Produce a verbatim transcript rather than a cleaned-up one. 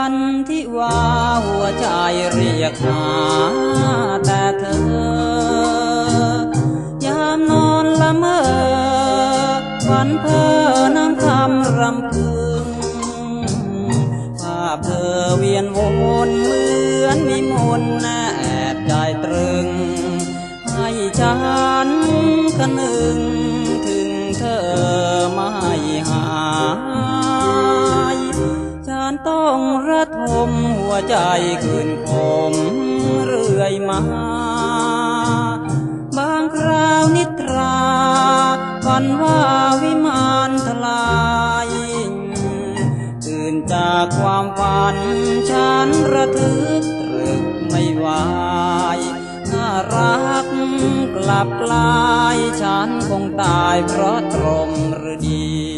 นที่ว่าหัวใจเรียกหาแต่เธอยามนอนละเมอฝันเพ้อน้ำคำรำพึงภาพเธอเวียนวนเหมือนมีมนต์แนบใจตรึงให้ฉันคนึงถึงเธอไม่หายฉันต้องระทมหัวใจขึ้นคมเรื่อยมาบางคราวนิทราฝันว่าวิมานทลายตื่นจากความฝันฉันระทึกตรึกไม่ไหวถ้ารักกลับกลายฉันคงตายเพราะตรมฤดี